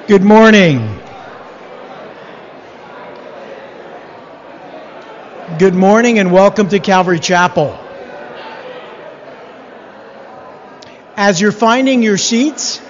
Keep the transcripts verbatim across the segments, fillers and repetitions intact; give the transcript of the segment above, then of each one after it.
Good morning. Good morning and welcome to Calvary Chapel. As you're finding your seats,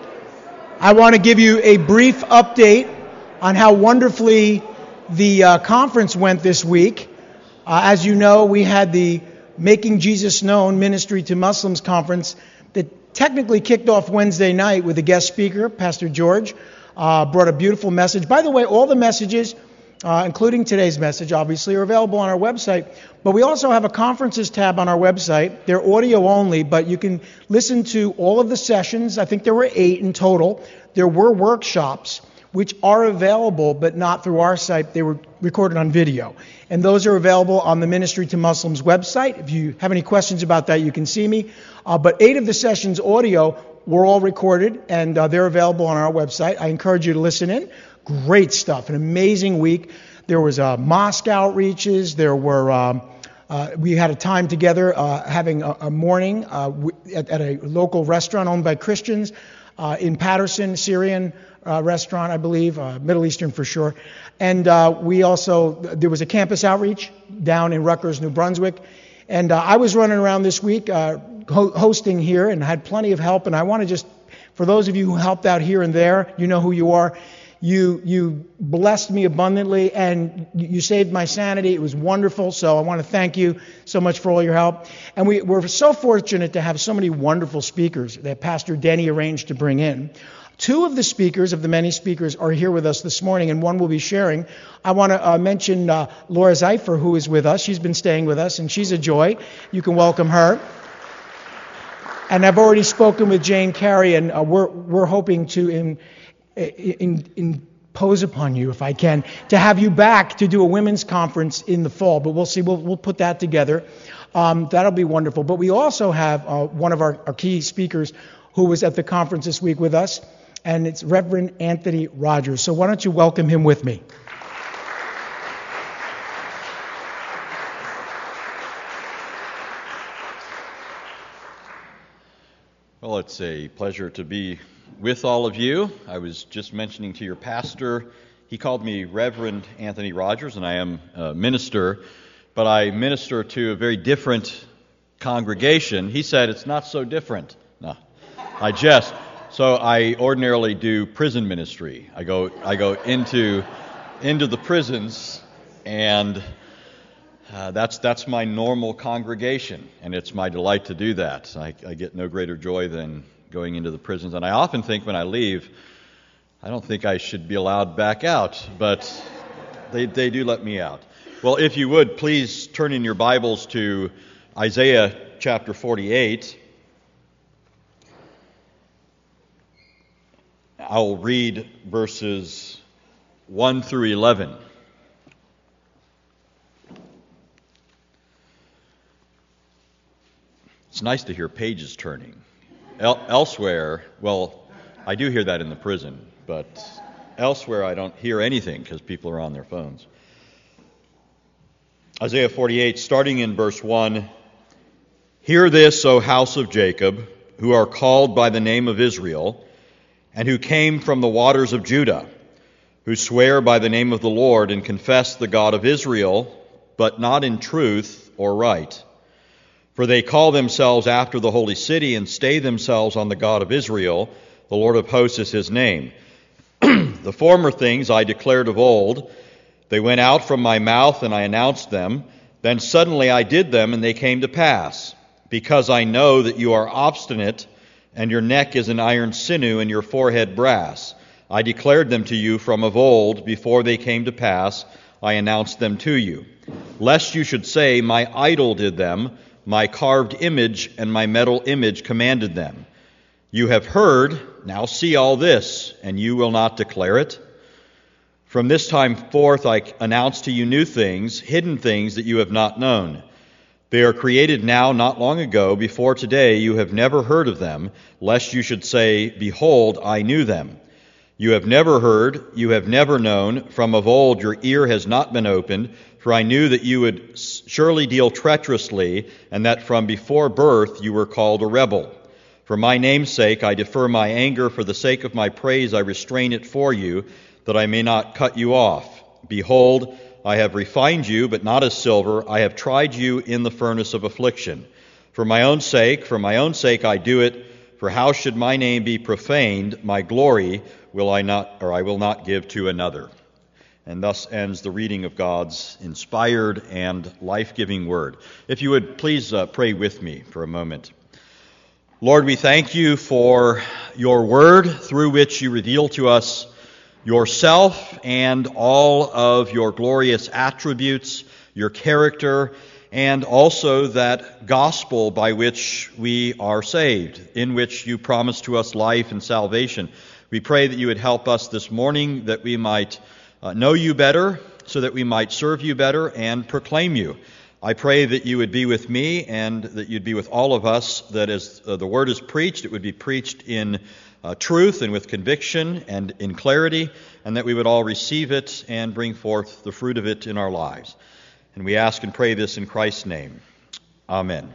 I want to give you a brief update on how wonderfully the uh, conference went this week. Uh, as you know, we had the Making Jesus Known Ministry to Muslims conference that technically kicked off Wednesday night with a guest speaker, Pastor George, uh, brought a beautiful message. By the way, all the messages, uh, including today's message, obviously, are available on our website. But we also have a conferences tab on our website. They're audio only, but you can listen to all of the sessions. I think there were eight in total. There were workshops, which are available, but not through our site. They were recorded on video. And those are available on the Ministry to Muslims website. If you have any questions about that, you can see me. Uh, but eight of the sessions audio were all recorded, and uh, they're available on our website. I encourage you to listen in. Great stuff. An amazing week. There was uh, mosque outreaches. There were... Um, Uh, we had a time together uh, having a, a morning uh, w- at, at a local restaurant owned by Christians uh, in Patterson, Syrian uh, restaurant, I believe, uh, Middle Eastern for sure. And uh, we also, there was a campus outreach down in Rutgers, New Brunswick. And uh, I was running around this week uh, ho- hosting here and had plenty of help. And I want to just, for those of you who helped out here and there, you know who you are. You you blessed me abundantly, and you saved my sanity. It was wonderful, so I want to thank you so much for all your help. And we, we're so fortunate to have so many wonderful speakers that Pastor Denny arranged to bring in. Two of the speakers, of the many speakers, are here with us this morning, and one will be sharing. I want to uh, mention uh, Laura Zeifer, who is with us. She's been staying with us, and she's a joy. You can welcome her. And I've already spoken with Jane Carey, and uh, we're we're hoping to... in. In, impose upon you, if I can, to have you back to do a women's conference in the fall. But we'll see. We'll, we'll put that together. Um, that'll be wonderful. But we also have uh, one of our, our key speakers who was at the conference this week with us, and it's Reverend Anthony Rogers. So why don't you welcome him with me? Well, it's a pleasure to be with all of you. I was just mentioning to your pastor, he called me Reverend Anthony Rogers, and I am a minister, but I minister to a very different congregation. He said it's not so different. No, I jest. So I ordinarily do prison ministry. I go I go into into the prisons, and uh, that's that's my normal congregation, and it's my delight to do that. I, I get no greater joy than going into the prisons. And I often think when I leave, I don't think I should be allowed back out, but they they do let me out. Well, if you would, please turn in your Bibles to Isaiah chapter forty-eight. I'll read verses one through eleven. It's nice to hear pages turning. El- elsewhere, well, I do hear that in the prison, but elsewhere I don't hear anything because people are on their phones. Isaiah forty-eight, starting in verse one, "Hear this, O house of Jacob, who are called by the name of Israel, and who came from the waters of Judah, who swear by the name of the Lord and confess the God of Israel, but not in truth or right. For they call themselves after the holy city and stay themselves on the God of Israel. The Lord of hosts is his name. The former things I declared of old. They went out from my mouth and I announced them. Then suddenly I did them and they came to pass. Because I know that you are obstinate and your neck is an iron sinew and your forehead brass. I declared them to you from of old. Before they came to pass, I announced them to you. Lest you should say, my idol did them. My carved image and my metal image commanded them. You have heard, now see all this, and you will not declare it. From this time forth I announce to you new things, hidden things that you have not known. They are created now, not long ago. Before today you have never heard of them, lest you should say, behold, I knew them. You have never heard, you have never known. From of old your ear has not been opened, for I knew that you would surely deal treacherously, and that from before birth you were called a rebel. For my name's sake I defer my anger, for the sake of my praise I restrain it for you, that I may not cut you off. Behold, I have refined you, but not as silver. I have tried you in the furnace of affliction. For my own sake, for my own sake I do it, for how should my name be profaned? My glory will I not, or I will not give to another. And thus ends the reading of God's inspired and life-giving word. If you would please uh, pray with me for a moment. Lord, we thank you for your word through which you reveal to us yourself and all of your glorious attributes, your character, and also that gospel by which we are saved, in which you promise to us life and salvation. We pray that you would help us this morning, that we might uh, know you better, so that we might serve you better and proclaim you. I pray that you would be with me and that you'd be with all of us, that as uh, the word is preached, it would be preached in uh, truth and with conviction and in clarity, and that we would all receive it and bring forth the fruit of it in our lives. And we ask and pray this in Christ's name. Amen.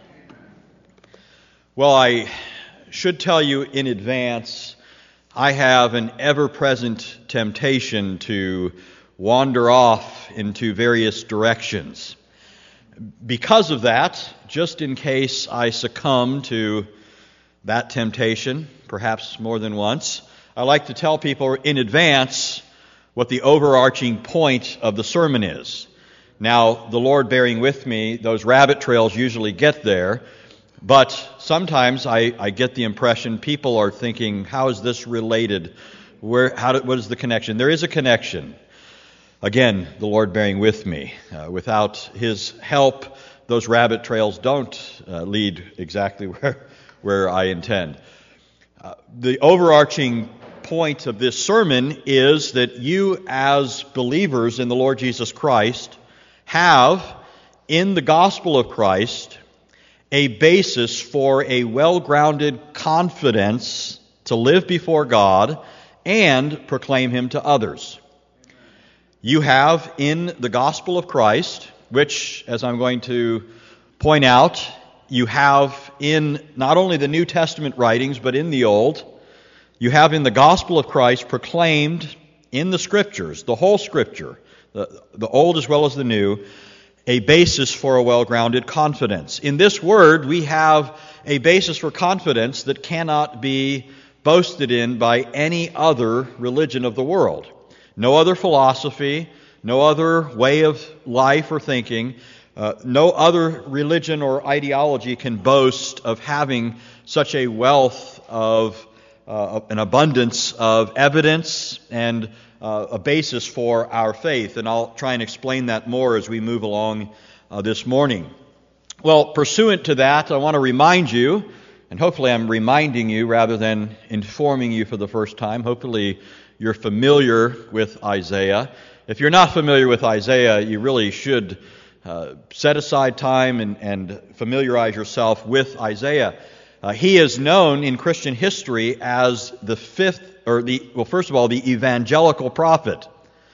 Well, I should tell you in advance, I have an ever-present temptation to wander off into various directions. Because of that, just in case I succumb to that temptation, perhaps more than once, I like to tell people in advance what the overarching point of the sermon is. Now, the Lord bearing with me, those rabbit trails usually get there, but sometimes I, I get the impression people are thinking, how is this related? Where, how do, what is the connection? There is a connection. Again, the Lord bearing with me. Uh, without His help, those rabbit trails don't uh, lead exactly where, where I intend. Uh, the overarching point of this sermon is that you as believers in the Lord Jesus Christ have in the gospel of Christ a basis for a well-grounded confidence to live before God and proclaim Him to others. You have in the gospel of Christ, which, as I'm going to point out, you have in not only the New Testament writings, but in the Old, you have in the gospel of Christ proclaimed in the Scriptures, the whole Scripture, the, the Old as well as the New, a basis for a well-grounded confidence. In this word, we have a basis for confidence that cannot be boasted in by any other religion of the world. No other philosophy, no other way of life or thinking, uh, no other religion or ideology can boast of having such a wealth of uh, an abundance of evidence and uh, a basis for our faith. And I'll try and explain that more as we move along uh, this morning. Well, pursuant to that, I want to remind you, and hopefully I'm reminding you rather than informing you for the first time. Hopefully you're familiar with Isaiah. If you're not familiar with Isaiah, you really should uh, set aside time and, and familiarize yourself with Isaiah. Uh, he is known in Christian history as the fifth, or the, well, first of all, the evangelical prophet.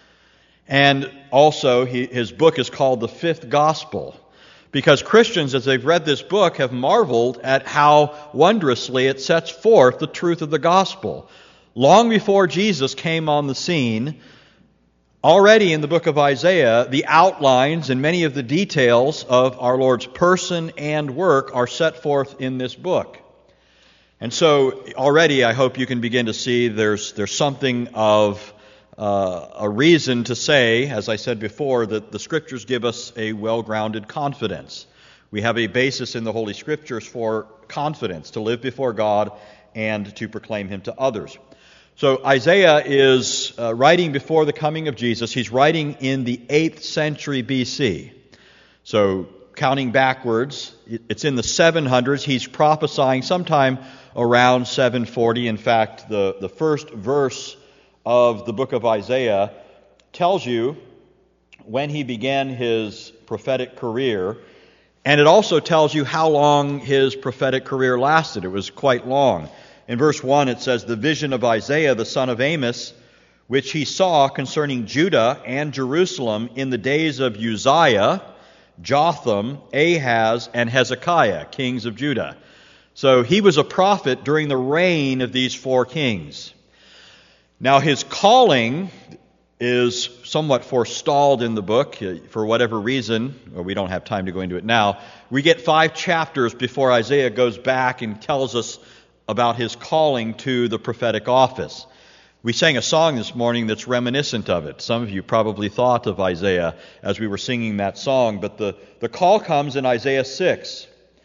And also, he, his book is called the Fifth Gospel, because Christians, as they've read this book, have marveled at how wondrously it sets forth the truth of the gospel. Long before Jesus came on the scene, already in the book of Isaiah, the outlines and many of the details of our Lord's person and work are set forth in this book. And so already I hope you can begin to see there's there's something of uh, a reason to say, as I said before, that the Scriptures give us a well-grounded confidence. We have a basis in the Holy Scriptures for confidence, to live before God and to proclaim Him to others. So Isaiah is uh, writing before the coming of Jesus. He's writing in the eighth century B C. So counting backwards, it's in the seven hundreds. He's prophesying sometime around seven forty. In fact, the, the first verse of the book of Isaiah tells you when he began his prophetic career, and it also tells you how long his prophetic career lasted. It was quite long. In verse one it says, "The vision of Isaiah the son of Amos, which he saw concerning Judah and Jerusalem in the days of Uzziah, Jotham, Ahaz, and Hezekiah, kings of Judah." So he was a prophet during the reign of these four kings. Now his calling is somewhat forestalled in the book for whatever reason. Well, we don't have time to go into it now. We get five chapters before Isaiah goes back and tells us about his calling to the prophetic office. We sang a song this morning that's reminiscent of it. Some of you probably thought of Isaiah as we were singing that song, but the, the call comes in Isaiah six.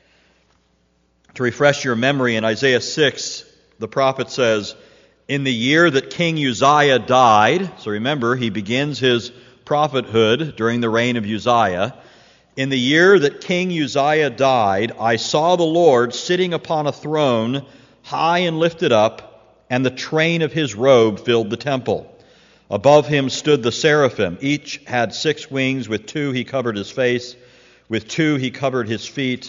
To refresh your memory, in Isaiah six, the prophet says, "In the year that King Uzziah died," so remember, he begins his prophethood during the reign of Uzziah. "In the year that King Uzziah died, I saw the Lord sitting upon a throne, high and lifted up, and the train of his robe filled the temple. Above him stood the seraphim. Each had six wings. With two he covered his face. With two he covered his feet.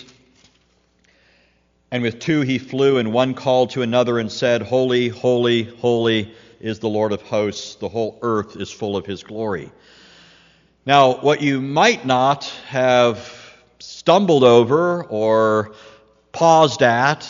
And with two he flew, and one called to another and said, 'Holy, holy, holy is the Lord of hosts. The whole earth is full of his glory.'" Now, what you might not have stumbled over or paused at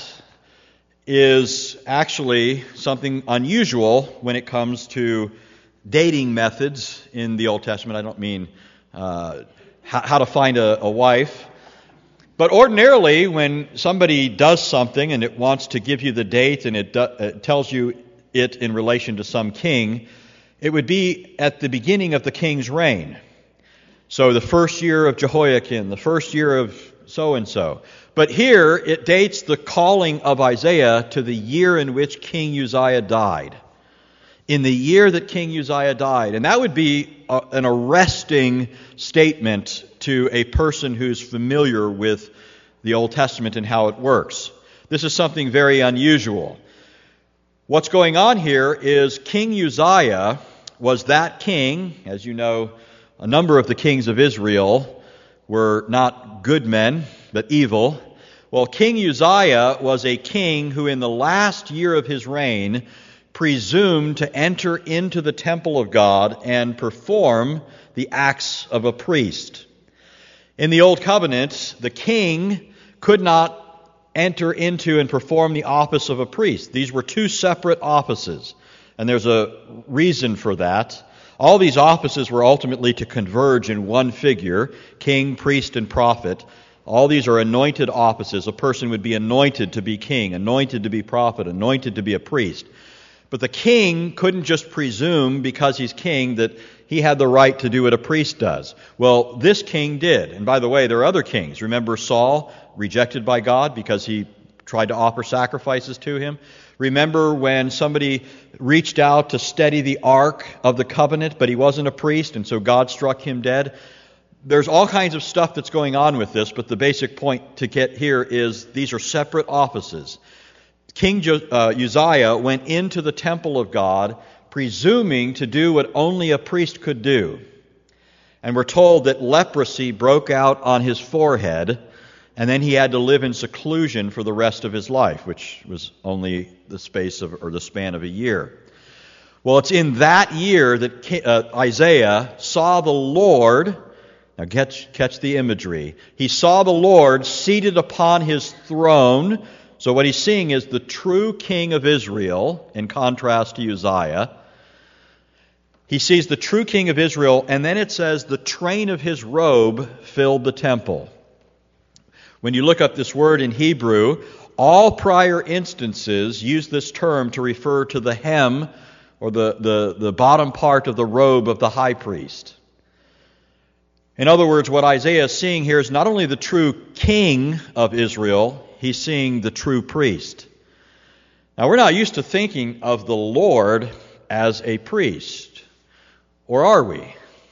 is actually something unusual when it comes to dating methods in the Old Testament. I don't mean uh, how, how to find a, a wife. But ordinarily, when somebody does something and it wants to give you the date and it, do, it tells you it in relation to some king, it would be at the beginning of the king's reign. So the first year of Jehoiakim, the first year of so-and-so. But here it dates the calling of Isaiah to the year in which King Uzziah died. In the year that King Uzziah died. And that would be a, an arresting statement to a person who's familiar with the Old Testament and how it works. This is something very unusual. What's going on here is King Uzziah was that king. As you know, a number of the kings of Israel were not good men, but evil. Well, King Uzziah was a king who in the last year of his reign presumed to enter into the temple of God and perform the acts of a priest. In the Old Covenant, the king could not enter into and perform the office of a priest. These were two separate offices, and there's a reason for that. All these offices were ultimately to converge in one figure, king, priest, and prophet. All these are anointed offices. A person would be anointed to be king, anointed to be prophet, anointed to be a priest. But the king couldn't just presume because he's king that he had the right to do what a priest does. Well, this king did. And by the way, there are other kings. Remember Saul, rejected by God because he tried to offer sacrifices to him? Remember when somebody reached out to steady the ark of the covenant, but he wasn't a priest, and so God struck him dead? There's all kinds of stuff that's going on with this, but the basic point to get here is these are separate offices. King Uzziah went into the temple of God presuming to do what only a priest could do. And we're told that leprosy broke out on his forehead, and then he had to live in seclusion for the rest of his life, which was only the space of, or the span of a year. Well, it's in that year that uh, Isaiah saw the Lord. Now catch, catch the imagery. He saw the Lord seated upon his throne. So what he's seeing is the true king of Israel, in contrast to Uzziah. He sees the true king of Israel, and then it says the train of his robe filled the temple. When you look up this word in Hebrew, all prior instances use this term to refer to the hem, or the, the, the bottom part of the robe of the high priest. In other words, what Isaiah is seeing here is not only the true king of Israel, he's seeing the true priest. Now, we're not used to thinking of the Lord as a priest. Or are we?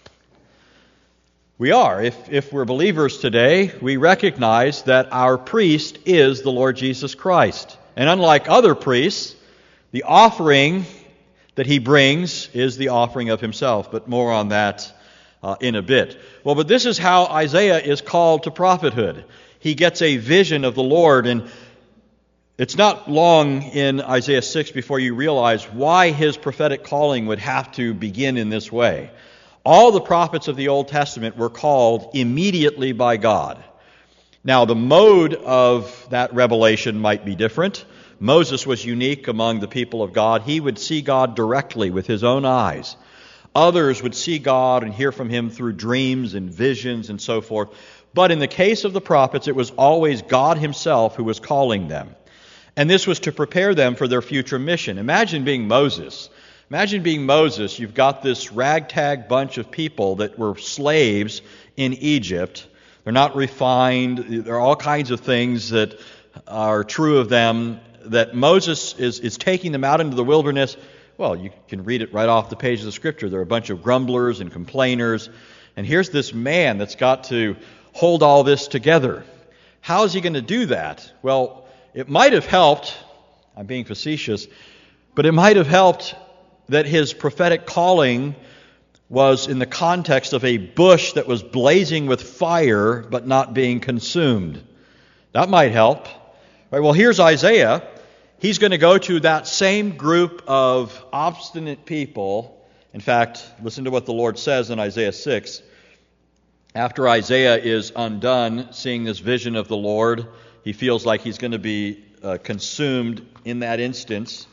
We are. If, if we're believers today, we recognize that our priest is the Lord Jesus Christ. And unlike other priests, the offering that he brings is the offering of himself. But more on that uh, in a bit. Well, but this is how Isaiah is called to prophethood. He gets a vision of the Lord, and it's not long in Isaiah six before you realize why his prophetic calling would have to begin in this way. All the prophets of the Old Testament were called immediately by God. Now, the mode of that revelation might be different. Moses was unique among the people of God. He would see God directly with his own eyes. Others would see God and hear from him through dreams and visions and so forth. But in the case of the prophets, it was always God himself who was calling them. And this was to prepare them for their future mission. Imagine being Moses. Imagine being Moses. You've got this ragtag bunch of people that were slaves in Egypt. They're not refined. There are all kinds of things that are true of them, that Moses is, is taking them out into the wilderness. Well, you can read it right off the page of the Scripture. There are a bunch of grumblers and complainers. And here's this man that's got to hold all this together. How is he going to do that? Well, it might have helped, I'm being facetious, but it might have helped that his prophetic calling was in the context of a bush that was blazing with fire but not being consumed. That might help. Right, well, here's Isaiah. He's going to go to that same group of obstinate people. In fact, listen to what the Lord says in Isaiah six. After Isaiah is undone, seeing this vision of the Lord, he feels like he's going to be uh, consumed in that instance.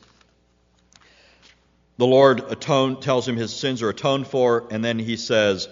The Lord atone, tells him his sins are atoned for, and then he says,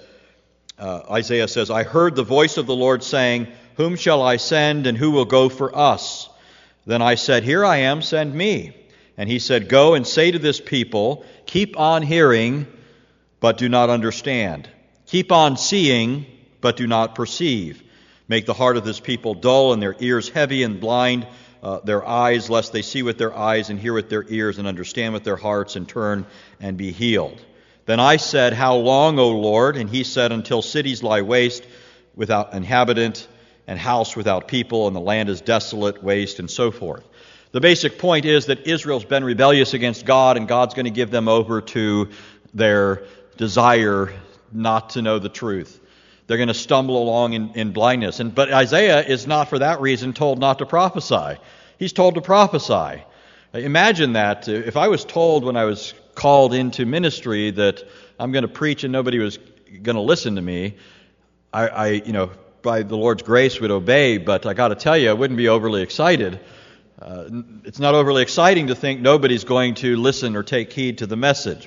uh, Isaiah says, I heard the voice of the Lord saying, whom shall I send, and who will go for us? Then I said, here I am, send me. And he said, go and say to this people, keep on hearing, but do not understand. Keep on seeing, but do not perceive. Make the heart of this people dull, and their ears heavy and blind, Uh, their eyes, lest they see with their eyes and hear with their ears and understand with their hearts and turn and be healed. Then I said, how long, O Lord? And he said, until cities lie waste without inhabitant and house without people, and the land is desolate, waste, and so forth. The basic point is that Israel's been rebellious against God, and God's going to give them over to their desire not to know the truth. They're going to stumble along in, in blindness. And But Isaiah is not for that reason told not to prophesy. He's told to prophesy. Imagine that. If I was told when I was called into ministry that I'm going to preach and nobody was going to listen to me, I, I, you know, by the Lord's grace would obey, but I got to tell you, I wouldn't be overly excited. Uh, it's not overly exciting to think nobody's going to listen or take heed to the message.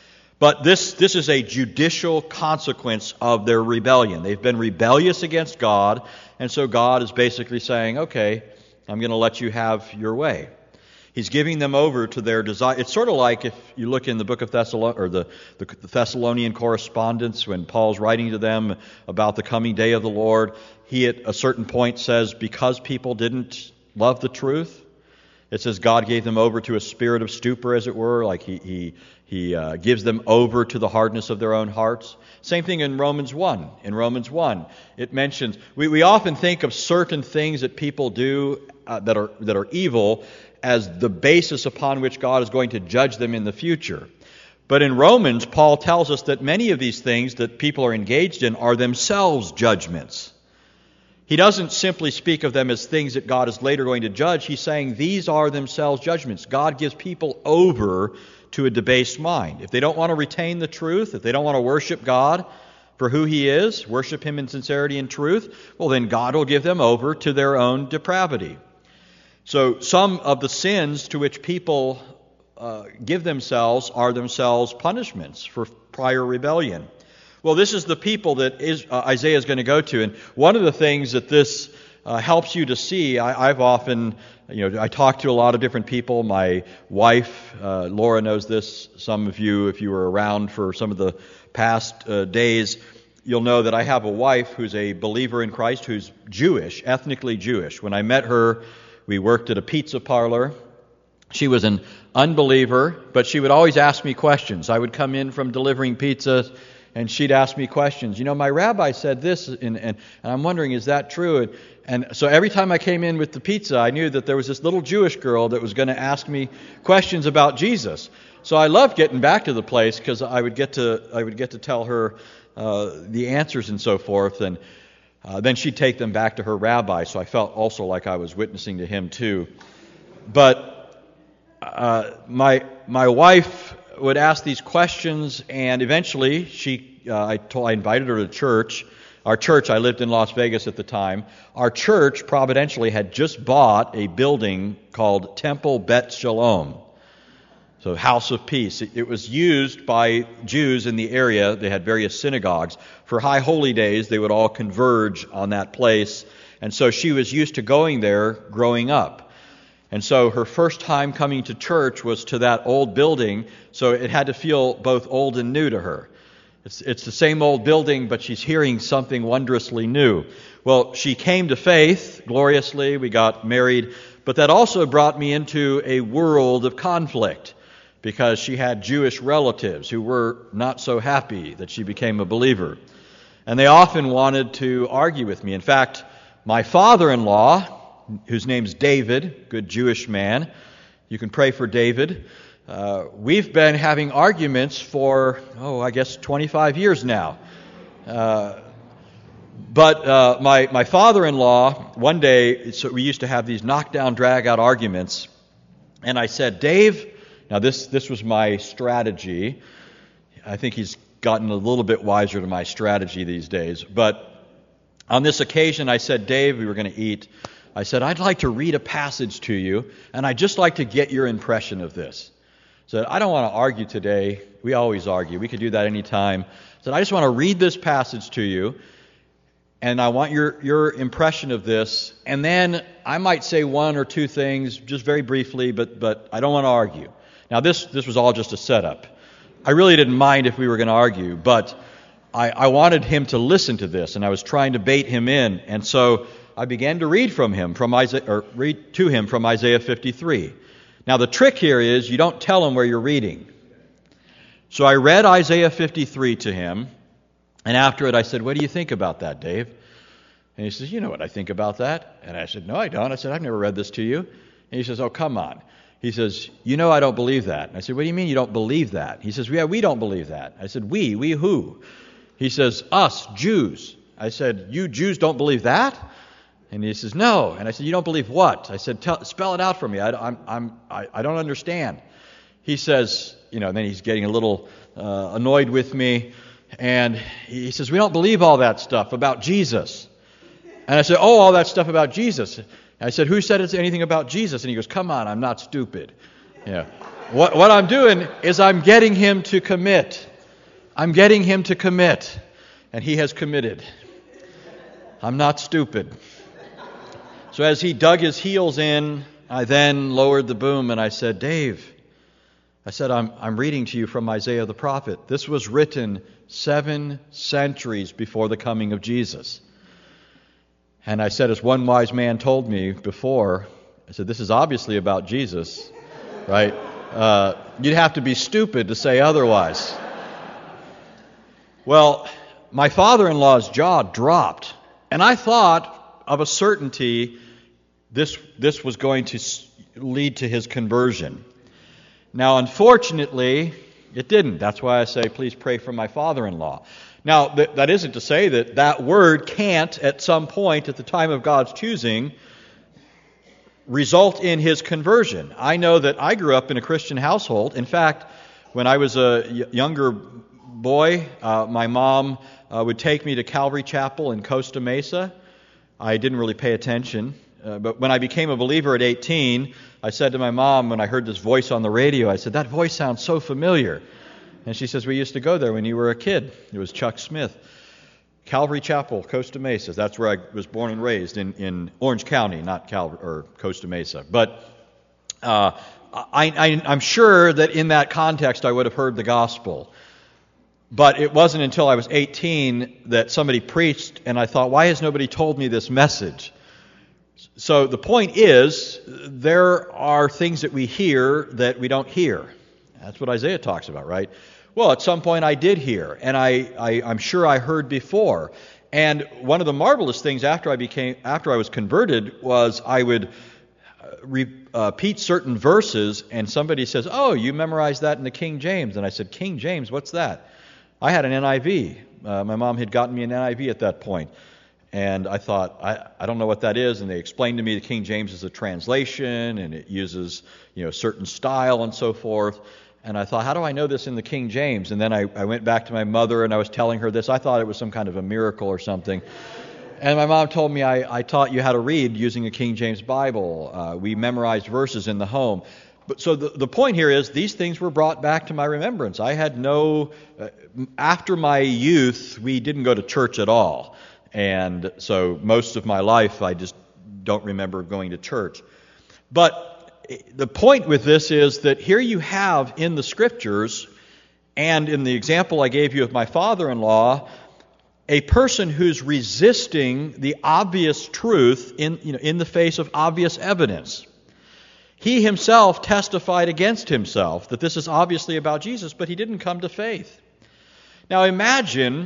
But this, this is a judicial consequence of their rebellion. They've been rebellious against God, and so God is basically saying, okay, I'm going to let you have your way. He's giving them over to their desire. It's sort of like if you look in the book of Thessalon- or the, the Thessalonian correspondence, when Paul's writing to them about the coming day of the Lord, he at a certain point says, because people didn't love the truth, it says God gave them over to a spirit of stupor, as it were, like he he he uh, gives them over to the hardness of their own hearts. Same thing in Romans one. In Romans one, it mentions, we, we often think of certain things that people do uh, that are that are evil as the basis upon which God is going to judge them in the future. But in Romans, Paul tells us that many of these things that people are engaged in are themselves judgments. He doesn't simply speak of them as things that God is later going to judge. He's saying these are themselves judgments. God gives people over to a debased mind. If they don't want to retain the truth, if they don't want to worship God for who He is, worship Him in sincerity and truth, well then God will give them over to their own depravity. So some of the sins to which people uh, give themselves are themselves punishments for prior rebellion. Well, this is the people that is, uh, Isaiah is going to go to. And one of the things that this uh, helps you to see, I, I've often, you know, I talk to a lot of different people. My wife, uh, Laura, knows this. Some of you, if you were around for some of the past uh, days, you'll know that I have a wife who's a believer in Christ, who's Jewish, ethnically Jewish. When I met her, we worked at a pizza parlor. She was an unbeliever, but she would always ask me questions. I would come in from delivering pizzas, and she'd ask me questions. You know, my rabbi said this, and, and, and I'm wondering, is that true? And, and so every time I came in with the pizza, I knew that there was this little Jewish girl that was going to ask me questions about Jesus. So I loved getting back to the place because I would get to I would get to tell her uh, the answers and so forth, and uh, then she'd take them back to her rabbi. So I felt also like I was witnessing to him too. But uh, my my wife would ask these questions, and eventually she, uh, I told, I invited her to church Our church, I lived in Las Vegas at the time, our church providentially had just bought a building called Temple Bet Shalom, so House of Peace. It, it was used by Jews in the area. They had various synagogues. For high holy days, they would all converge on that place, and so she was used to going there growing up. And so her first time coming to church was to that old building, so it had to feel both old and new to her. It's, it's the same old building, but she's hearing something wondrously new. Well, she came to faith gloriously. We got married. But that also brought me into a world of conflict because she had Jewish relatives who were not so happy that she became a believer. And they often wanted to argue with me. In fact, my father-in-law, whose name's David, good Jewish man, you can pray for David. Uh, we've been having arguments for, oh, I guess twenty-five years now. Uh, but uh, my, my father-in-law, one day, so we used to have these knockdown, drag-out arguments, and I said, Dave, now this, this was my strategy. I think he's gotten a little bit wiser to my strategy these days. But on this occasion, I said, Dave, we were going to eat. I said, I'd like to read a passage to you, and I'd just like to get your impression of this. I said, I don't want to argue today. We always argue. We could do that anytime. I said, I just want to read this passage to you, and I want your, your impression of this, and then I might say one or two things just very briefly, but, but I don't want to argue. Now, this, this was all just a setup. I really didn't mind if we were going to argue, but I, I wanted him to listen to this, and I was trying to bait him in, and so I began to read from him, from Isaiah, or read to him from Isaiah fifty-three. Now, the trick here is you don't tell him where you're reading. So I read Isaiah fifty-three to him, and after it I said, what do you think about that, Dave? And he says, you know what I think about that? And I said, no, I don't. I said, I've never read this to you. And he says, oh, come on. He says, you know I don't believe that. And I said, what do you mean you don't believe that? He says, yeah, we don't believe that. I said, we? We who? He says, us, Jews. I said, you Jews don't believe that? And he says, no. And I said, you don't believe what? I said, Tell, spell it out for me. I, I'm, I'm, I, I don't understand. He says, you know, and then he's getting a little uh, annoyed with me. And he says, we don't believe all that stuff about Jesus. And I said, oh, all that stuff about Jesus. And I said, who said it's anything about Jesus? And he goes, come on, I'm not stupid. Yeah. What, what I'm doing is I'm getting him to commit. I'm getting him to commit. And he has committed. I'm not stupid. So as he dug his heels in, I then lowered the boom and I said, Dave, I said, I'm, I'm reading to you from Isaiah the prophet. This was written seven centuries before the coming of Jesus. And I said, as one wise man told me before, I said, this is obviously about Jesus, right? Uh, you'd have to be stupid to say otherwise. Well, my father-in-law's jaw dropped, and I thought of a certainty this, this was going to lead to his conversion. Now, unfortunately, it didn't. That's why I say, please pray for my father-in-law. Now, th- that isn't to say that that word can't, at some point, at the time of God's choosing, result in his conversion. I know that I grew up in a Christian household. In fact, when I was a y- younger boy, uh, my mom uh, would take me to Calvary Chapel in Costa Mesa. I didn't really pay attention. Uh, but when I became a believer at eighteen, I said to my mom, when I heard this voice on the radio, I said, that voice sounds so familiar. And she says, we used to go there when you were a kid. It was Chuck Smith. Calvary Chapel, Costa Mesa. That's where I was born and raised, in, in Orange County, not Cal or Costa Mesa. But uh, I, I, I'm sure that in that context I would have heard the gospel. But it wasn't until I was eighteen that somebody preached, and I thought, why has nobody told me this message? So the point is, there are things that we hear that we don't hear. That's what Isaiah talks about, right? Well, at some point I did hear, and I, I, I'm sure I heard before. And one of the marvelous things after I became, after I was converted, was I would repeat certain verses, and somebody says, "Oh, you memorized that in the King James?" And I said, "King James? What's that?" I had an N I V. Uh, my mom had gotten me an N I V at that point. And I thought, I, I don't know what that is. And they explained to me the King James is a translation, and it uses, you know, certain style and so forth. And I thought, how do I know this in the King James? And then I, I went back to my mother and I was telling her this. I thought it was some kind of a miracle or something. And my mom told me I, I taught you how to read using a King James Bible. Uh, we memorized verses in the home. But so the, the point here is these things were brought back to my remembrance. I had no, uh, after my youth, we didn't go to church at all. And so most of my life, I just don't remember going to church. But the point with this is that here you have in the Scriptures, and in the example I gave you of my father-in-law, a person who's resisting the obvious truth in, you know, in the face of obvious evidence. He himself testified against himself that this is obviously about Jesus, but he didn't come to faith. Now imagine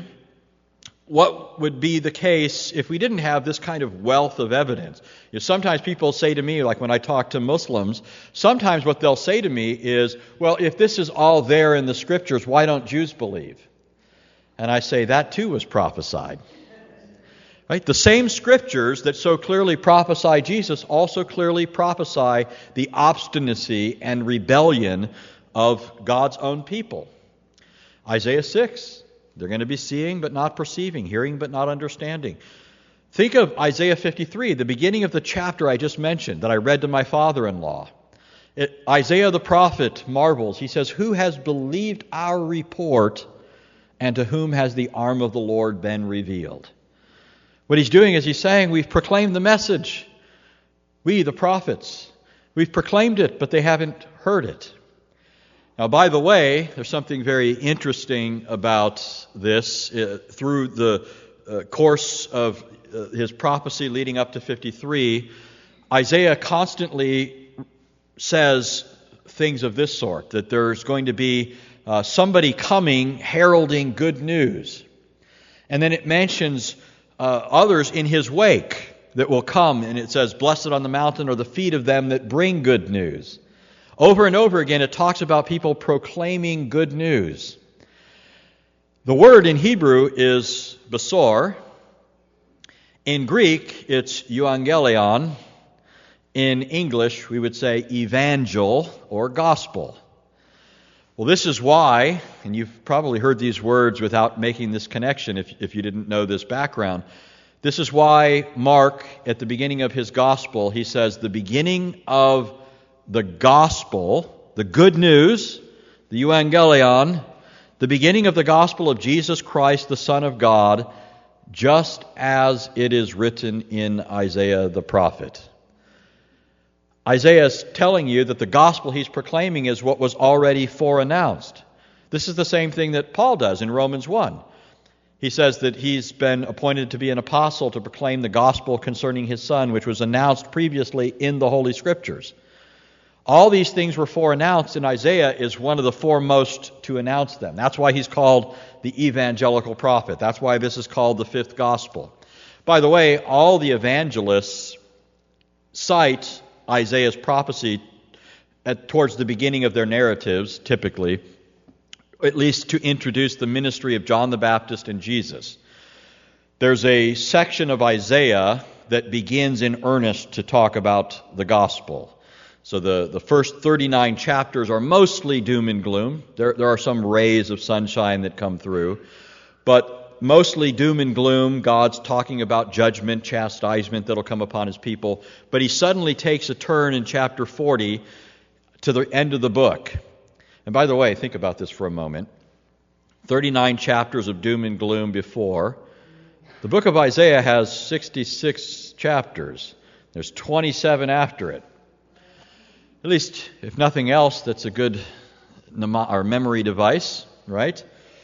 what would be the case if we didn't have this kind of wealth of evidence. You know, sometimes people say to me, like when I talk to Muslims, sometimes what they'll say to me is, well, if this is all there in the Scriptures, why don't Jews believe? And I say, that too was prophesied. Right? The same Scriptures that so clearly prophesy Jesus also clearly prophesy the obstinacy and rebellion of God's own people. Isaiah six. They're going to be seeing but not perceiving, hearing but not understanding. Think of Isaiah fifty-three, the beginning of the chapter I just mentioned that I read to my father-in-law. It, Isaiah the prophet marvels. He says, "Who has believed our report, and to whom has the arm of the Lord been revealed?" What he's doing is he's saying, we've proclaimed the message. We, the prophets, we've proclaimed it, but they haven't heard it. Now, by the way, there's something very interesting about this. Uh, through the uh, course of uh, his prophecy leading up to fifty-three, Isaiah constantly says things of this sort, that there's going to be uh, somebody coming heralding good news. And then it mentions uh, others in his wake that will come, and it says, "Blessed on the mountain are the feet of them that bring good news." Over and over again, it talks about people proclaiming good news. The word in Hebrew is besor. In Greek, it's euangelion. In English, we would say evangel or gospel. Well, this is why, and you've probably heard these words without making this connection if, if you didn't know this background. This is why Mark, at the beginning of his gospel, he says, the beginning of the gospel, the good news, the euangelion, the beginning of the gospel of Jesus Christ, the Son of God, just as it is written in Isaiah the prophet. Isaiah is telling you that the gospel he's proclaiming is what was already foreannounced. This is the same thing that Paul does in Romans one. He says that he's been appointed to be an apostle to proclaim the gospel concerning his Son, which was announced previously in the Holy Scriptures. All these things were foreannounced, and Isaiah is one of the foremost to announce them. That's why he's called the evangelical prophet. That's why this is called the fifth gospel. By the way, all the evangelists cite Isaiah's prophecy at, towards the beginning of their narratives, typically, at least to introduce the ministry of John the Baptist and Jesus. There's a section of Isaiah that begins in earnest to talk about the gospel. So the, the first thirty-nine chapters are mostly doom and gloom. There, there are some rays of sunshine that come through. But mostly doom and gloom. God's talking about judgment, chastisement that'll come upon his people. But he suddenly takes a turn in chapter forty to the end of the book. And by the way, think about this for a moment. thirty-nine chapters of doom and gloom before. The book of Isaiah has sixty-six chapters. There's twenty-seven after it. At least, if nothing else, that's a good or memory device, right?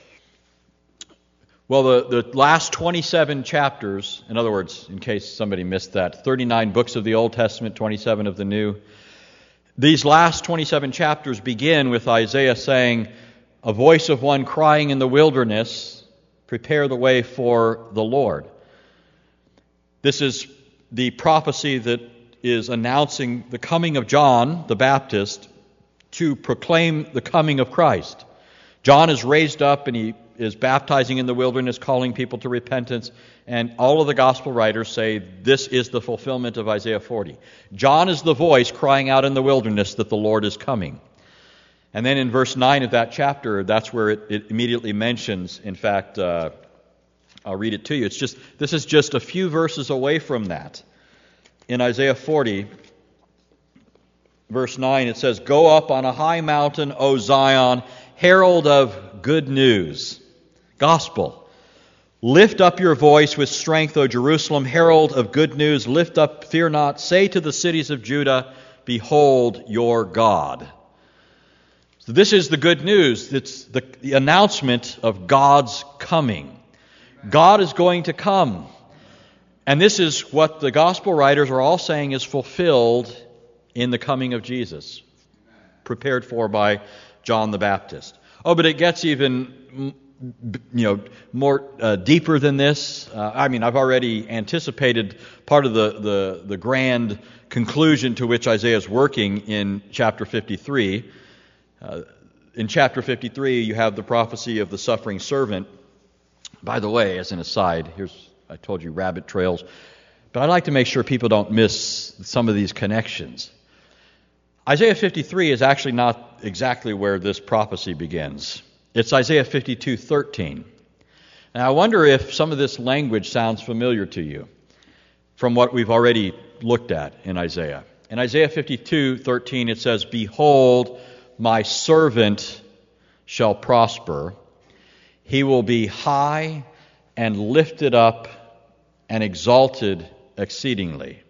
Well, the, the last twenty-seven chapters, in other words, in case somebody missed that, thirty-nine books of the Old Testament, twenty-seven of the New. These last twenty-seven chapters begin with Isaiah saying, "A voice of one crying in the wilderness, prepare the way for the Lord." This is the prophecy that is announcing the coming of John the Baptist to proclaim the coming of Christ. John is raised up and he is baptizing in the wilderness, calling people to repentance, and all of the gospel writers say this is the fulfillment of Isaiah forty. John is the voice crying out in the wilderness that the Lord is coming. And then in verse nine of that chapter, that's where it, it immediately mentions, in fact, uh, I'll read it to you. It's just this is just a few verses away from that. In Isaiah forty, verse nine, it says, "Go up on a high mountain, O Zion, herald of good news." Gospel. "Lift up your voice with strength, O Jerusalem, herald of good news. Lift up, fear not. Say to the cities of Judah, behold your God." So this is the good news. It's the, the announcement of God's coming. God is going to come. And this is what the gospel writers are all saying is fulfilled in the coming of Jesus, prepared for by John the Baptist. Oh, but it gets even, you know, more uh, deeper than this. Uh, I mean, I've already anticipated part of the, the, the grand conclusion to which Isaiah is working in chapter fifty-three. Uh, in chapter fifty-three, you have the prophecy of the suffering servant. By the way, as an aside, here's, I told you, rabbit trails, but I'd like to make sure people don't miss some of these connections. Isaiah fifty-three is actually not exactly where this prophecy begins. It's Isaiah fifty-two thirteen. Now, I wonder if some of this language sounds familiar to you from what we've already looked at in Isaiah. In Isaiah fifty-two thirteen, it says, "Behold, my servant shall prosper. He will be high and lifted up and exalted exceedingly."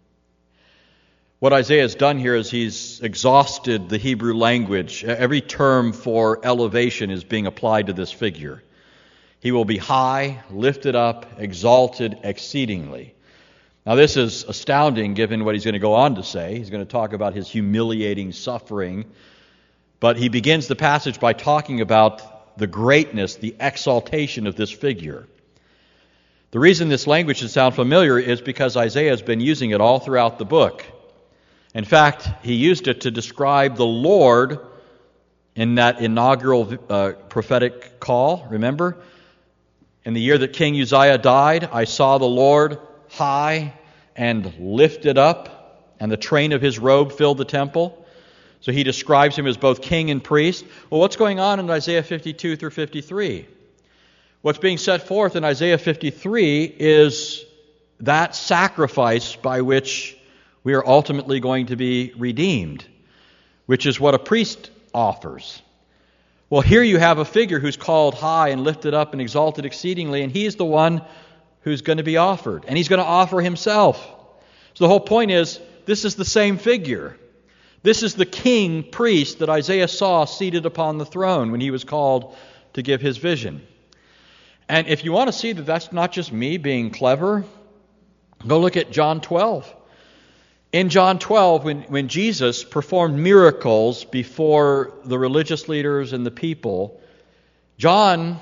What Isaiah has done here is he's exhausted the Hebrew language. Every term for elevation is being applied to this figure. He will be high, lifted up, exalted exceedingly. Now this is astounding given what he's going to go on to say. He's going to talk about his humiliating suffering. But he begins the passage by talking about the greatness, the exaltation of this figure. The reason this language should sound familiar is because Isaiah has been using it all throughout the book. In fact, he used it to describe the Lord in that inaugural uh, prophetic call. Remember? In the year that King Uzziah died, I saw the Lord high and lifted up, and the train of his robe filled the temple. So he describes him as both king and priest. Well, what's going on in Isaiah fifty-two through fifty-three? What's being set forth in Isaiah fifty-three is that sacrifice by which we are ultimately going to be redeemed, which is what a priest offers. Well, here you have a figure who's called high and lifted up and exalted exceedingly, and he's the one who's going to be offered, and he's going to offer himself. So the whole point is, this is the same figure. This is the king priest that Isaiah saw seated upon the throne when he was called to give his vision. And if you want to see that that's not just me being clever, go look at John twelve. In John twelve, when, when Jesus performed miracles before the religious leaders and the people, John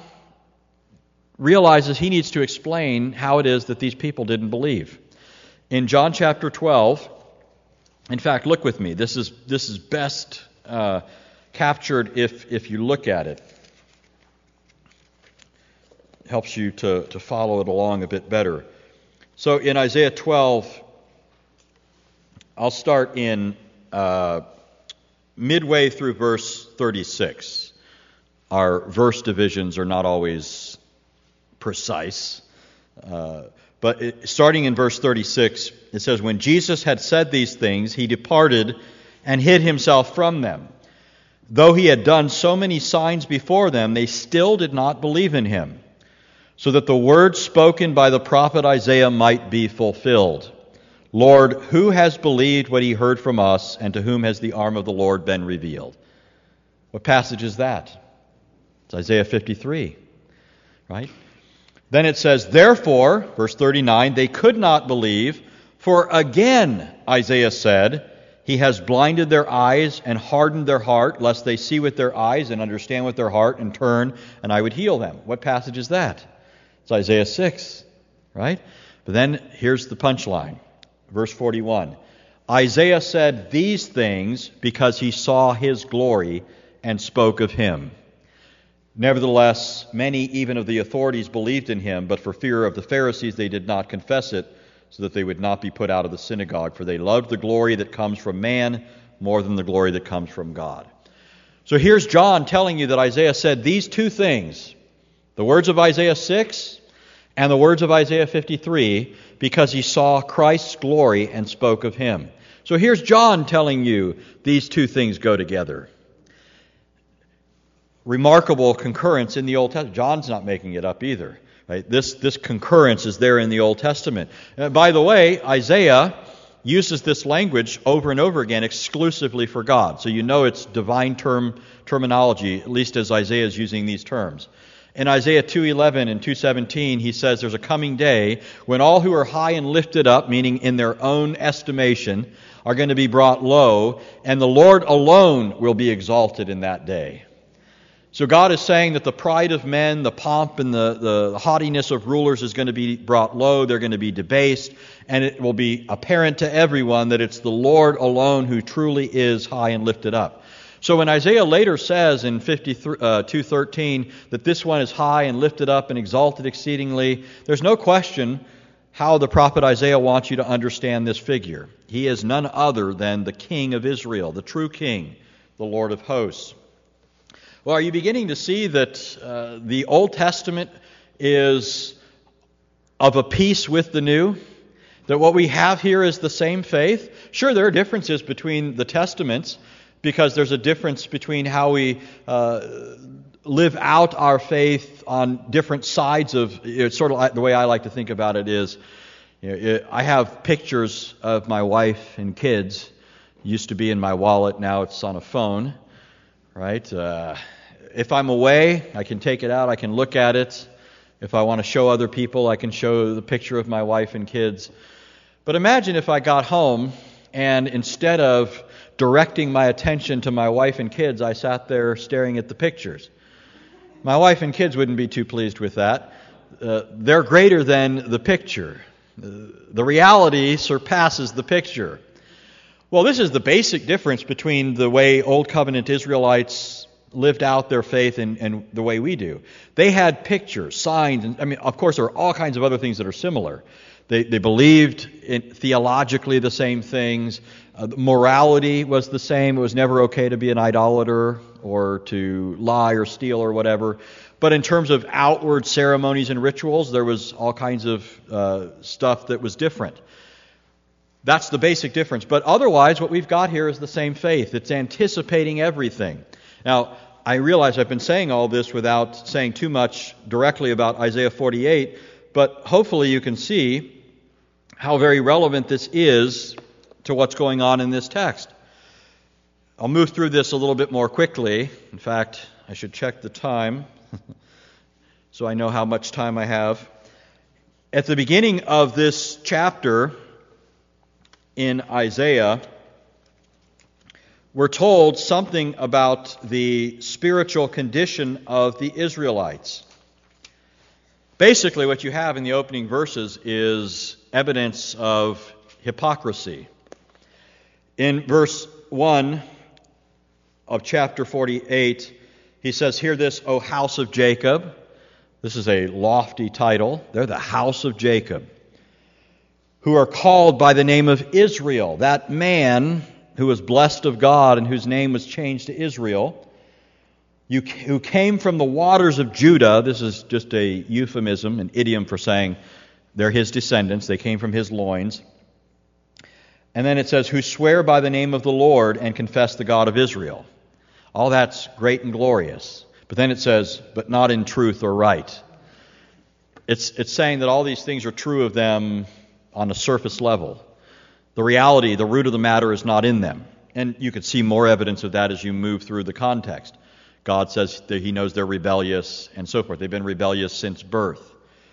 realizes he needs to explain how it is that these people didn't believe. In John chapter twelve, in fact, look with me. This is this is best uh, captured if if you look at it. It helps you to, to follow it along a bit better. So in Isaiah twelve, I'll start in uh, midway through verse thirty-six. Our verse divisions are not always precise. Uh, But it, starting in verse thirty-six, it says, "When Jesus had said these things, he departed and hid himself from them. Though he had done so many signs before them, they still did not believe in him, so that the word spoken by the prophet Isaiah might be fulfilled. Lord, who has believed what he heard from us, and to whom has the arm of the Lord been revealed?" What passage is that? It's Isaiah fifty-three, right? Then it says, "Therefore," verse thirty-nine, "they could not believe, for again Isaiah said, he has blinded their eyes and hardened their heart, lest they see with their eyes and understand with their heart and turn, and I would heal them." What passage is that? It's Isaiah six, right? But then here's the punchline. Verse forty-one, "Isaiah said these things because he saw his glory and spoke of him. Nevertheless, many even of the authorities believed in him, but for fear of the Pharisees they did not confess it, so that they would not be put out of the synagogue, for they loved the glory that comes from man more than the glory that comes from God." So here's John telling you that Isaiah said these two things, the words of Isaiah six and the words of Isaiah fifty-three, because he saw Christ's glory and spoke of him. So here's John telling you these two things go together. Remarkable concurrence in the Old Testament. John's not making it up either. Right? This, this concurrence is there in the Old Testament. Uh, by the way, Isaiah uses this language over and over again exclusively for God. So you know it's divine term terminology, at least as Isaiah is using these terms. In Isaiah two eleven and two seventeen, he says there's a coming day when all who are high and lifted up, meaning in their own estimation, are going to be brought low, and the Lord alone will be exalted in that day. So God is saying that the pride of men, the pomp and the, the haughtiness of rulers is going to be brought low, they're going to be debased, and it will be apparent to everyone that it's the Lord alone who truly is high and lifted up. So when Isaiah later says in fifty-two thirteen that this one is high and lifted up and exalted exceedingly, there's no question how the prophet Isaiah wants you to understand this figure. He is none other than the King of Israel, the true King, the Lord of hosts. Well, are you beginning to see that uh, the Old Testament is of a piece with the New? That what we have here is the same faith? Sure, there are differences between the Testaments, because there's a difference between how we uh, live out our faith on different sides of, it's sort of like, the way I like to think about it is, you know, it, I have pictures of my wife and kids. It used to be in my wallet, now it's on a phone, right? Uh, if I'm away, I can take it out, I can look at it. If I want to show other people, I can show the picture of my wife and kids. But imagine if I got home and instead of directing my attention to my wife and kids, I sat there staring at the pictures. My wife and kids wouldn't be too pleased with that. Uh, they're greater than the picture. Uh, the reality surpasses the picture. Well, this is the basic difference between the way Old Covenant Israelites lived out their faith and, and the way we do. They had pictures, signs, and I mean, of course, there are all kinds of other things that are similar. They, they believed in theologically the same things. Uh, morality was the same. It was never okay to be an idolater or to lie or steal or whatever. But in terms of outward ceremonies and rituals, there was all kinds of uh, stuff that was different. That's the basic difference. But otherwise, what we've got here is the same faith. It's anticipating everything. Now, I realize I've been saying all this without saying too much directly about Isaiah forty-eight, but hopefully you can see how very relevant this is to what's going on in this text. I'll move through this a little bit more quickly. In fact, I should check the time so I know how much time I have. At the beginning of this chapter in Isaiah, we're told something about the spiritual condition of the Israelites. Basically, what you have in the opening verses is evidence of hypocrisy. In verse one of chapter forty-eight, he says, "Hear this, O house of Jacob." This is a lofty title. They're the house of Jacob, who are called by the name of Israel, that man who was blessed of God and whose name was changed to Israel, you, who came from the waters of Judah. This is just a euphemism, an idiom for saying they're his descendants. They came from his loins. And then it says, who swear by the name of the Lord and confess the God of Israel. All that's great and glorious. But then it says, but not in truth or right. It's, it's saying that all these things are true of them on a surface level. The reality, the root of the matter is not in them. And you could see more evidence of that as you move through the context. God says that he knows they're rebellious and so forth. They've been rebellious since birth.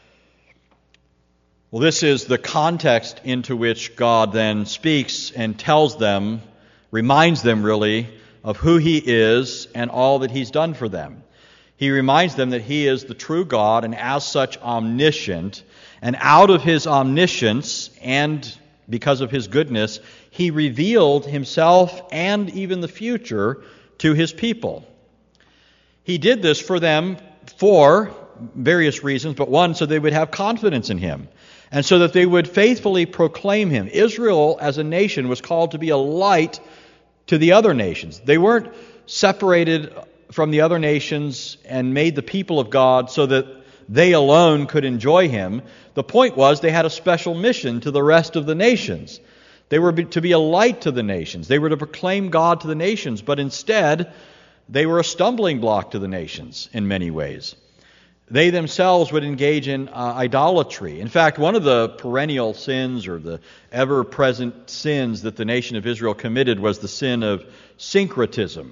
Well, this is the context into which God then speaks and tells them, reminds them really, of who he is and all that he's done for them. He reminds them that he is the true God and as such omniscient. And out of his omniscience and because of his goodness, he revealed himself and even the future to his people. He did this for them for various reasons, but one, so they would have confidence in him, and so that they would faithfully proclaim him. Israel as a nation was called to be a light to the other nations. They weren't separated from the other nations and made the people of God so that they alone could enjoy Him. The point was they had a special mission to the rest of the nations. They were to be a light to the nations. They were to proclaim God to the nations, but instead they were a stumbling block to the nations in many ways. They themselves would engage in uh, idolatry. In fact, one of the perennial sins or the ever-present sins that the nation of Israel committed was the sin of syncretism.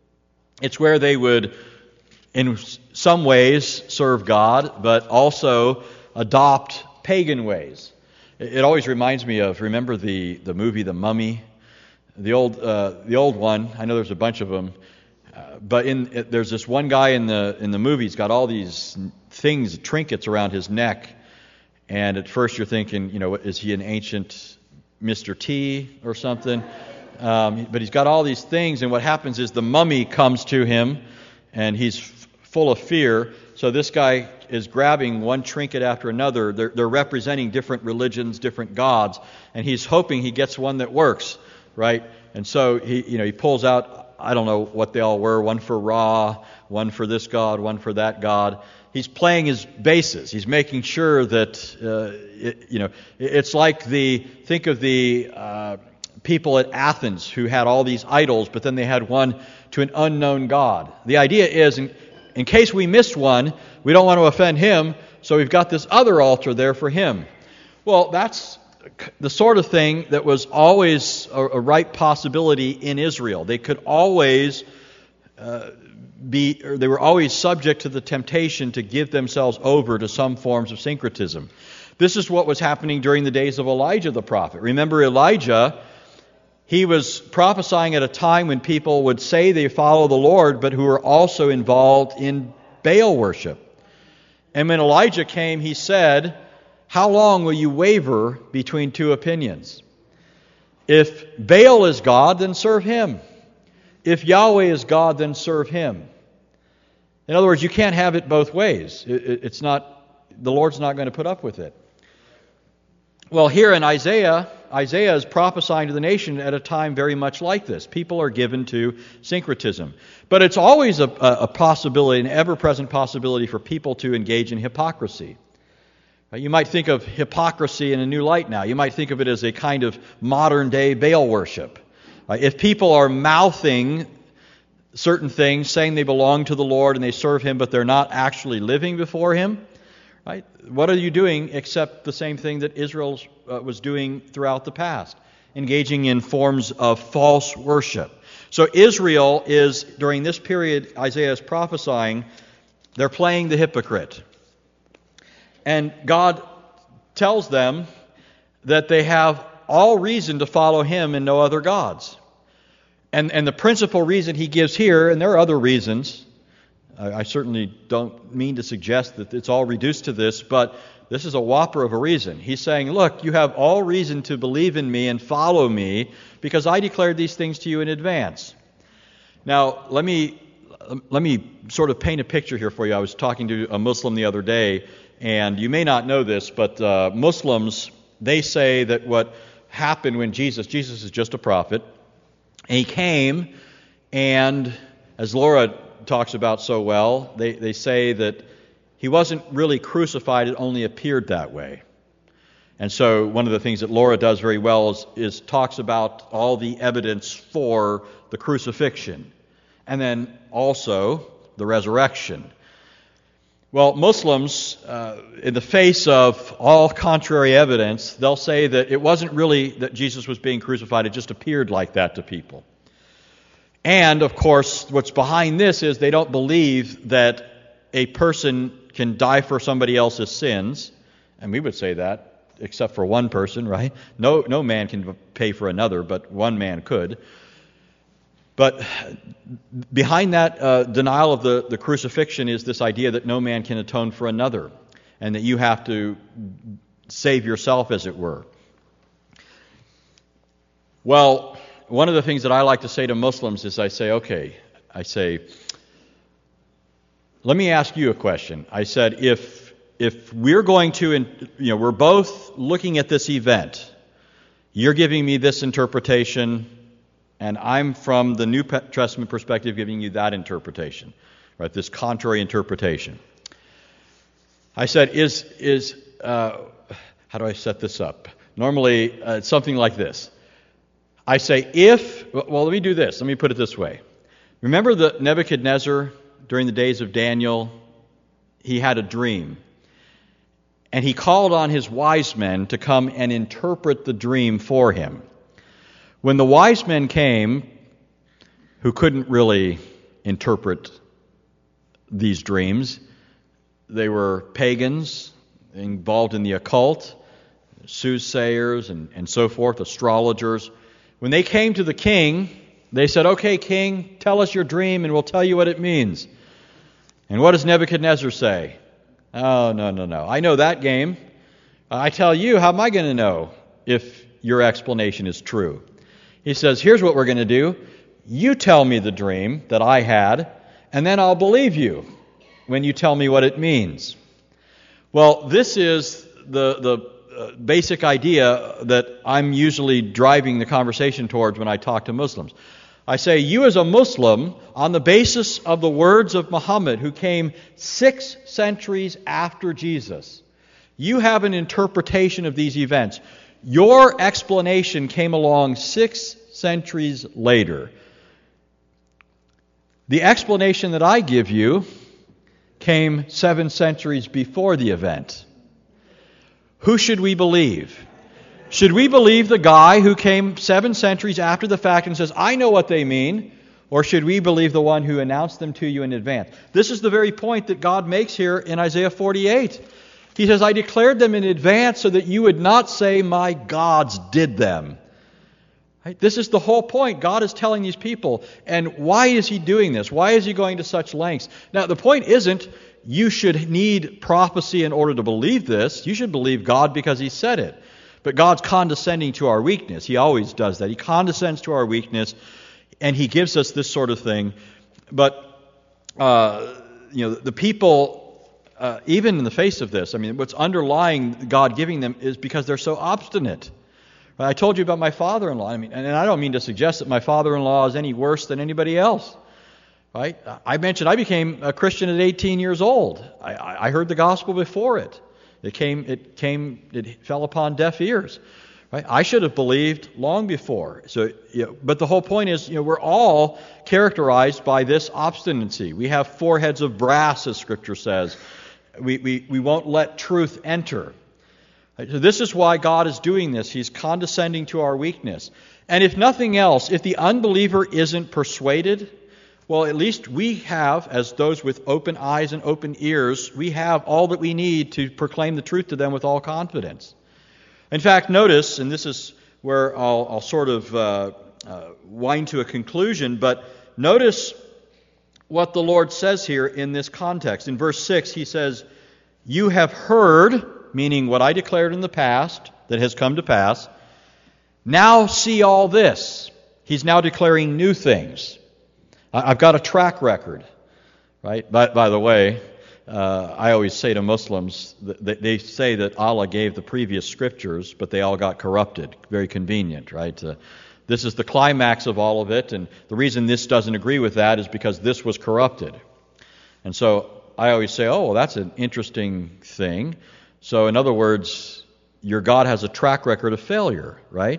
It's where they would, in some ways, serve God, but also adopt pagan ways. It always reminds me of, remember the, the movie The Mummy? The old uh, the old one. I know there's a bunch of them. Uh, but in it, there's this one guy in the in the movie. He's got all these things, trinkets around his neck, and at first you're thinking, you know, is he an ancient Mister T or something? Um, but he's got all these things, and what happens is the mummy comes to him, and he's f- full of fear. So this guy is grabbing one trinket after another. They're, they're representing different religions, different gods, and he's hoping he gets one that works, right? And so he, you know, he pulls out. I don't know what they all were, one for Ra, one for this god, one for that god. He's playing his bases. He's making sure that, uh, it, you know, it's like the, think of the uh, people at Athens who had all these idols, but then they had one to an unknown god. The idea is, in, in case we missed one, we don't want to offend him, so we've got this other altar there for him. Well, that's the sort of thing that was always a, a right possibility in Israel. They could always uh, be, or they were always subject to the temptation to give themselves over to some forms of syncretism. This is what was happening during the days of Elijah the prophet. Remember Elijah, he was prophesying at a time when people would say they follow the Lord, but who were also involved in Baal worship. And when Elijah came, he said, "How long will you waver between two opinions? If Baal is God, then serve him. If Yahweh is God, then serve him." In other words, you can't have it both ways. It's not, the Lord's not going to put up with it. Well, here in Isaiah, Isaiah is prophesying to the nation at a time very much like this. People are given to syncretism. But it's always a, a possibility, an ever-present possibility for people to engage in hypocrisy. You might think of hypocrisy in a new light now. You might think of it as a kind of modern-day Baal worship. If people are mouthing certain things, saying they belong to the Lord and they serve Him, but they're not actually living before Him, right? What are you doing except the same thing that Israel uh, was doing throughout the past, engaging in forms of false worship? So Israel is, during this period Isaiah is prophesying, they're playing the hypocrite. And God tells them that they have all reason to follow Him and no other gods. And, and the principal reason He gives here, and there are other reasons, I, I certainly don't mean to suggest that it's all reduced to this, but this is a whopper of a reason. He's saying, look, you have all reason to believe in me and follow me because I declared these things to you in advance. Now, let me, let me sort of paint a picture here for you. I was talking to a Muslim the other day, and you may not know this, but uh, Muslims, they say that what happened when Jesus, Jesus is just a prophet, and He came, and as Laura talks about so well, they, they say that He wasn't really crucified, it only appeared that way. And so one of the things that Laura does very well is, is talks about all the evidence for the crucifixion, and then also the resurrection. Well, Muslims, uh, in the face of all contrary evidence, they'll say that it wasn't really that Jesus was being crucified, it just appeared like that to people. And, of course, what's behind this is they don't believe that a person can die for somebody else's sins, and we would say that, except for one person, right? No, no man can pay for another, but one man could. But behind that uh, denial of the, the crucifixion is this idea that no man can atone for another, and that you have to save yourself, as it were. Well, one of the things that I like to say to Muslims is I say, okay, I say, let me ask you a question. I said, if if we're going to, you know, we're both looking at this event, you're giving me this interpretation, And I'm from the New Testament perspective giving you that interpretation, right? This contrary interpretation. I said, is, is uh, how do I set this up? Normally, uh, it's something like this. I say, if, well, let me do this. Let me put it this way. Remember that Nebuchadnezzar, during the days of Daniel, he had a dream. And he called on his wise men to come and interpret the dream for him. When the wise men came, who couldn't really interpret these dreams, they were pagans involved in the occult, soothsayers and, and so forth, astrologers. When they came to the king, they said, okay, king, tell us your dream and we'll tell you what it means. And what does Nebuchadnezzar say? Oh, no, no, no. I know that game. I tell you, how am I going to know if your explanation is true? He says, here's what we're going to do. You tell me the dream that I had, and then I'll believe you when you tell me what it means. Well, this is the, the uh, basic idea that I'm usually driving the conversation towards when I talk to Muslims. I say, you as a Muslim, on the basis of the words of Muhammad, who came six centuries after Jesus, you have an interpretation of these events. Your explanation came along six centuries later. The explanation that I give you came seven centuries before the event. Who should we believe? Should we believe the guy who came seven centuries after the fact and says, I know what they mean? Or should we believe the one who announced them to you in advance? This is the very point that God makes here in Isaiah forty-eight. He says, I declared them in advance so that you would not say, my gods did them. Right? This is the whole point. God is telling these people. And why is he doing this? Why is he going to such lengths? Now, the point isn't you should need prophecy in order to believe this. You should believe God because he said it. But God's condescending to our weakness. He always does that. He condescends to our weakness, and he gives us this sort of thing. But, uh, you know, the people, uh, even in the face of this, I mean, what's underlying God giving them is because they're so obstinate. I told you about my father-in-law. I mean, and I don't mean to suggest that my father-in-law is any worse than anybody else. Right? I mentioned I became a Christian at eighteen years old. I, I heard the gospel before it. It came, it came, it fell upon deaf ears. Right? I should have believed long before. So, you know, but the whole point is, you know, we're all characterized by this obstinacy. We have foreheads of brass, as Scripture says. We we we won't let truth enter. Right? So this is why God is doing this. He's condescending to our weakness. And if nothing else, if the unbeliever isn't persuaded, well, at least we have, as those with open eyes and open ears, we have all that we need to proclaim the truth to them with all confidence. In fact, notice, and this is where I'll, I'll sort of uh, uh, wind to a conclusion, but notice what the Lord says here in this context. In verse six, he says, you have heard, meaning what I declared in the past that has come to pass, now see all this. He's now declaring new things. I've got a track record, right? By, by the way, uh, I always say to Muslims, that they say that Allah gave the previous scriptures, but they all got corrupted. Very convenient, right? Uh, this is the climax of all of it, and the reason this doesn't agree with that is because this was corrupted. And so I always say, oh, well, that's an interesting thing. So in other words, your God has a track record of failure, right?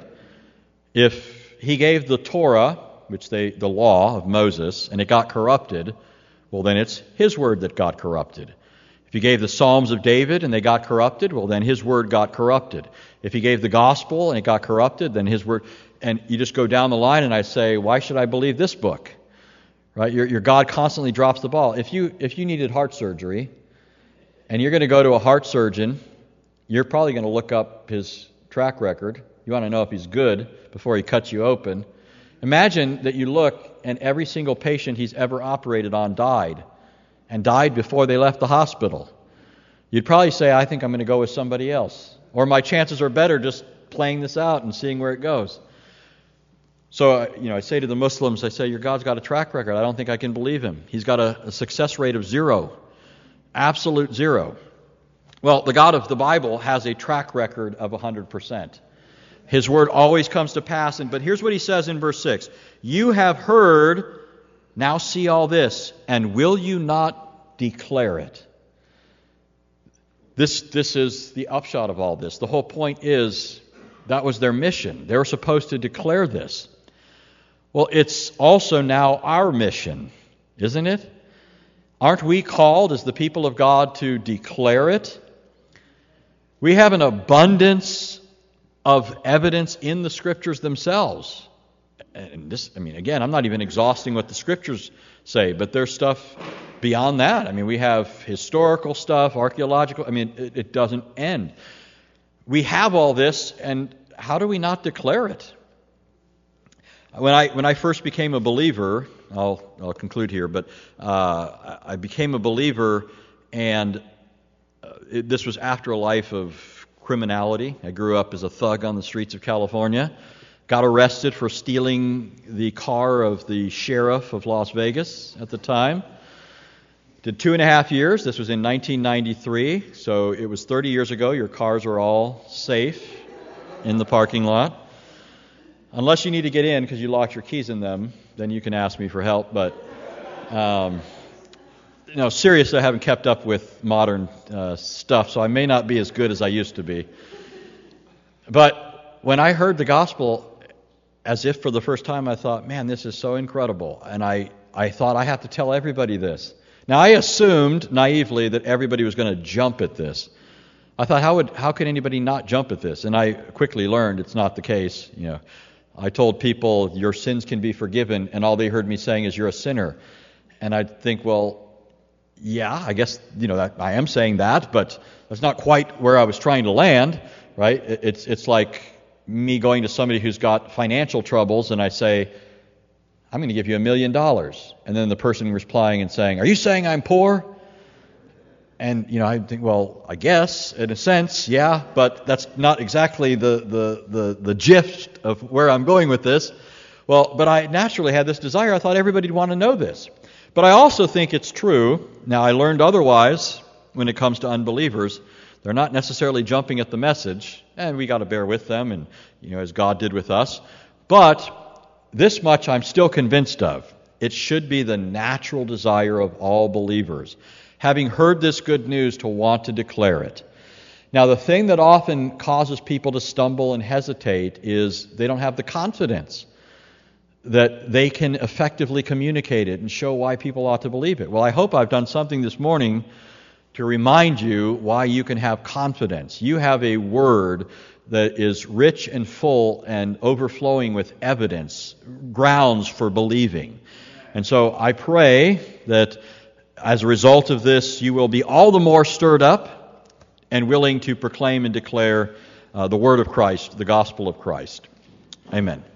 If he gave the Torah, which they, the law of Moses, and it got corrupted, well, then it's his word that got corrupted. If he gave the Psalms of David and they got corrupted, well, then his word got corrupted. If he gave the gospel and it got corrupted, then his word, and you just go down the line and I say, why should I believe this book? Right? Your, your God constantly drops the ball. If you, if you needed heart surgery and you're going to go to a heart surgeon, you're probably going to look up his track record. You want to know if he's good before he cuts you open. Imagine that you look and every single patient he's ever operated on died, and died before they left the hospital. You'd probably say, I think I'm going to go with somebody else. Or my chances are better just playing this out and seeing where it goes. So, you know, I say to the Muslims, I say, your God's got a track record. I don't think I can believe him. He's got a, a success rate of zero. Absolute zero. Well, the God of the Bible has a track record of one hundred percent. His word always comes to pass. And but here's what he says in verse six. You have heard, now see all this, and will you not declare it? This, this is the upshot of all this. The whole point is that was their mission. They were supposed to declare this. Well, it's also now our mission, isn't it? Aren't we called as the people of God to declare it? We have an abundance of evidence in the Scriptures themselves. And this, I mean, again, I'm not even exhausting what the Scriptures say, but there's stuff beyond that. I mean, we have historical stuff, archaeological. I mean, it, it doesn't end. We have all this, and how do we not declare it? When I when I first became a believer, I'll I'll conclude here, but uh, I became a believer, and uh, it, this was after a life of criminality. I grew up as a thug on the streets of California. Got arrested for stealing the car of the sheriff of Las Vegas at the time. Did two and a half years. This was in nineteen ninety-three, so it was thirty years ago. Your cars are all safe in the parking lot. Unless you need to get in because you locked your keys in them, then you can ask me for help. But, um, no, seriously, I haven't kept up with modern uh, stuff, so I may not be as good as I used to be. But when I heard the gospel, as if for the first time, I thought, man, this is so incredible. And I, I thought I have to tell everybody this. Now, I assumed naively that everybody was going to jump at this. I thought, how would how could anybody not jump at this? And I quickly learned it's not the case. You know, I told people your sins can be forgiven, and all they heard me saying is you're a sinner. And I'd think, well, yeah, I guess you know that I am saying that, but that's not quite where I was trying to land, right? It's it's like me going to somebody who's got financial troubles, and I say, I'm going to give you a million dollars, and then the person replying and saying, are you saying I'm poor? And, you know, I think, well, I guess, in a sense, yeah, but that's not exactly the, the, the, the gist of where I'm going with this. Well, but I naturally had this desire. I thought everybody would want to know this. But I also think it's true. Now, I learned otherwise when it comes to unbelievers. They're not necessarily jumping at the message, and we got to bear with them, and, you know, as God did with us. But this much I'm still convinced of. It should be the natural desire of all believers, having heard this good news, to want to declare it. Now, the thing that often causes people to stumble and hesitate is they don't have the confidence that they can effectively communicate it and show why people ought to believe it. Well, I hope I've done something this morning to remind you why you can have confidence. You have a word that is rich and full and overflowing with evidence, grounds for believing. And so I pray that as a result of this, you will be all the more stirred up and willing to proclaim and declare uh, the word of Christ, the gospel of Christ. Amen.